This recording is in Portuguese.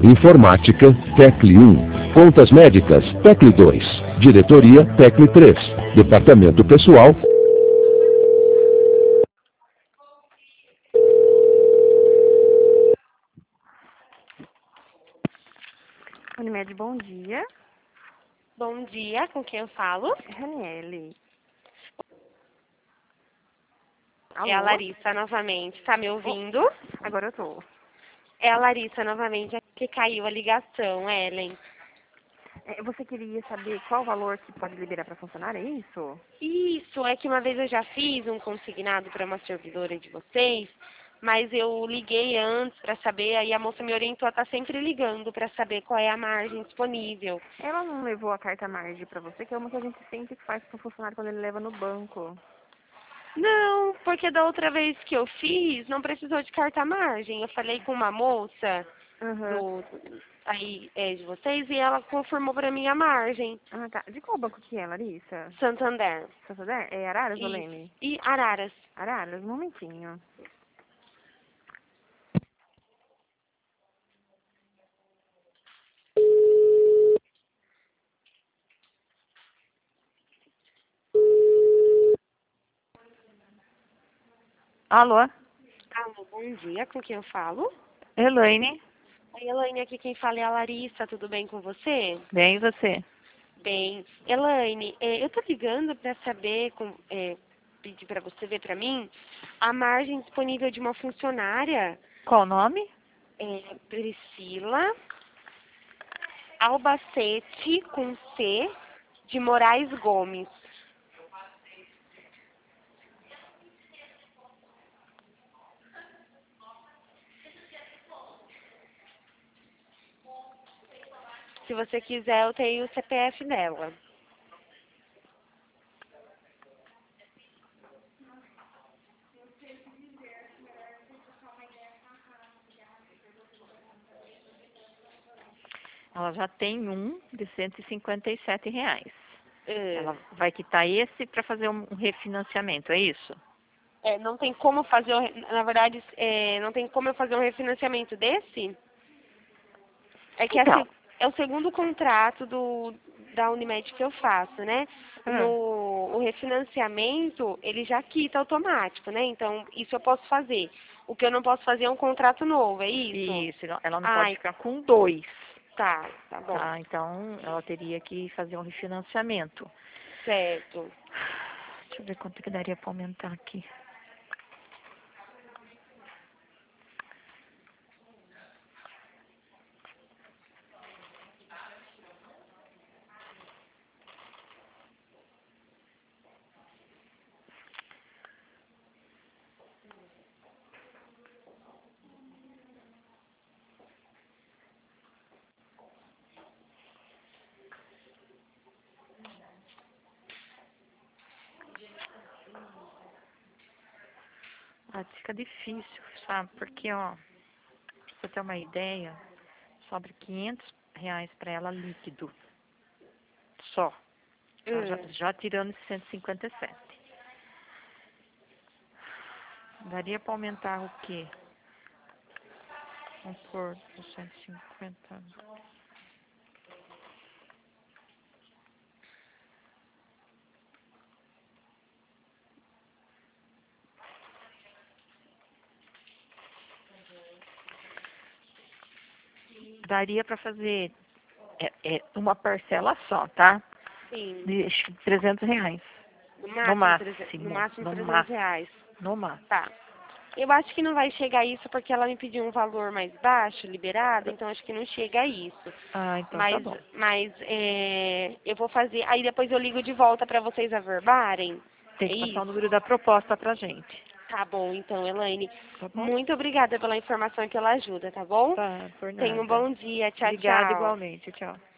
Informática, TECLE 1. Contas médicas, TECLE 2. Diretoria, TECLE 3. Departamento Pessoal. Unimed, bom dia. Bom dia, com quem eu falo? Raniele. É a Larissa novamente, tá me ouvindo? Agora eu tô. É a Larissa novamente, é que caiu a ligação, Ellen. Você queria saber qual valor que pode liberar para funcionário, é isso? Isso, é que uma vez eu já fiz um consignado para uma servidora de vocês, mas eu liguei antes para saber, aí a moça me orientou a estar sempre ligando para saber qual é a margem disponível. Ela não levou a carta margem para você, que é uma que a gente sempre faz para o funcionário quando ele leva no banco. Não, porque da outra vez que eu fiz, não precisou de carta margem. Eu falei com uma moça Uhum. de vocês e ela confirmou para mim a margem. Ah, tá. De qual banco que é, Larissa? Santander. Santander? É Araras ou Isso. Leme? E Araras. Araras, um momentinho. Alô? Alô, bom dia, com quem eu falo? Elaine? Oi, Elaine, aqui quem fala é a Larissa, tudo bem com você? Bem, e você? Bem. Elaine, eu tô ligando para saber, pedir para você ver para mim, a margem disponível de uma funcionária, Qual o nome? Priscila Albacete, com C, de Moraes Gomes. Se você quiser, eu tenho o CPF dela. Ela já tem um de R$ 157. É. Ela vai quitar esse para fazer um refinanciamento, é isso? Não tem como fazer, na verdade, não tem como eu fazer um refinanciamento desse? É que Então, é o segundo contrato da Unimed que eu faço, né? O refinanciamento, ele já quita automático, né? Então, isso eu posso fazer. O que eu não posso fazer é um contrato novo, é isso? isso, ela não pode Ai, ficar com dois, tá bom. tá? Então, ela teria que fazer um refinanciamento. Certo. Deixa eu ver quanto que daria para aumentar aqui. Fica difícil, sabe? Porque, ó, pra você ter uma ideia, sobra R$ 500 para ela líquido. Só. Ela já tirando esse 157. Daria para aumentar o quê? Vamos pôr 150. Daria para fazer uma parcela só, tá? Sim. De R$ 300. No máximo R$ 300. No máximo. Tá. Eu acho que não vai chegar a isso porque ela me pediu um valor mais baixo, liberado, então acho que não chega a isso. Ah, então tá bom. Mas eu vou fazer. Aí depois eu ligo de volta para vocês averbarem. Tem É que passar o isso? número da proposta pra gente. Tá bom, então, Elaine. Tá bom? Muito obrigada pela informação e pela ajuda, tá bom? Tá, por Tenha um nada. bom dia. Tchau, Obrigada tchau. igualmente. Tchau.